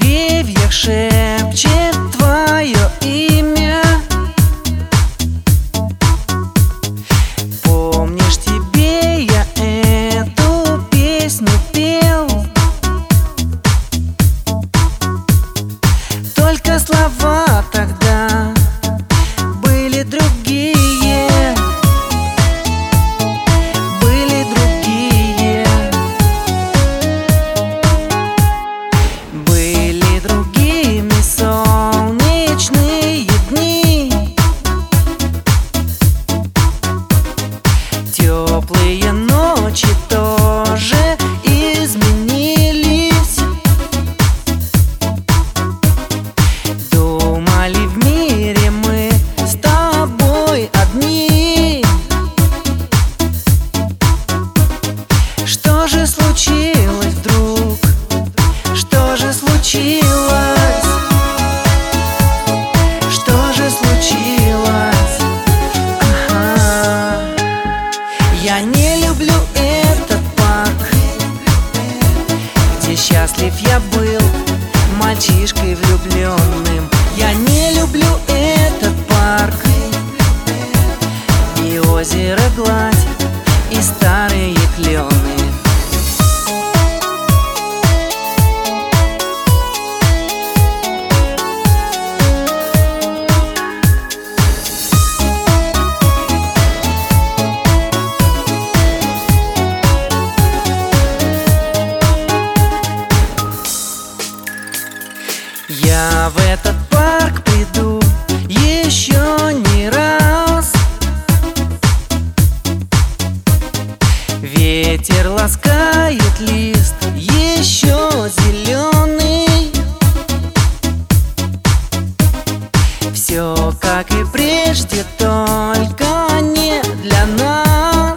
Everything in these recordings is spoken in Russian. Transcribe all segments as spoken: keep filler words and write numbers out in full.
деревьях шепчет твое имя. Помнишь, тебе я эту песню пел, только слова тогда были другие, были другие, были другими солнечные дни, теплые ночи тоже изменились. Думали, в мире мы с тобой одни. Что же случилось вдруг? Что же случилось? Что же случилось? Ага. Я не люблю этот парк, где счастлив я был мальчишкой влюбленным. Я не люблю этот парк, и озеро гладь, и старые клены. Я в этот парк приду еще не раз. Ветер ласкает лист еще зеленый. Все как и прежде, только не для нас.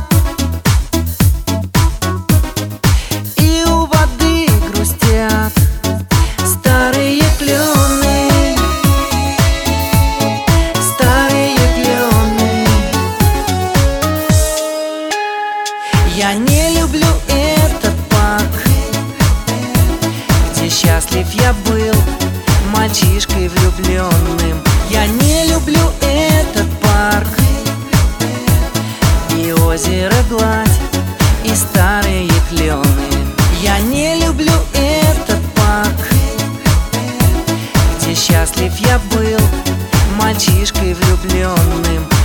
И у воды грустят старые клены, старые клены. Я не люблю этот парк, где счастлив я был мальчишкой влюбленным. Я не люблю этот парк, и озеро гладь, и старые клены. Я не люблю этот парк, где счастлив я был мальчишкой влюбленным.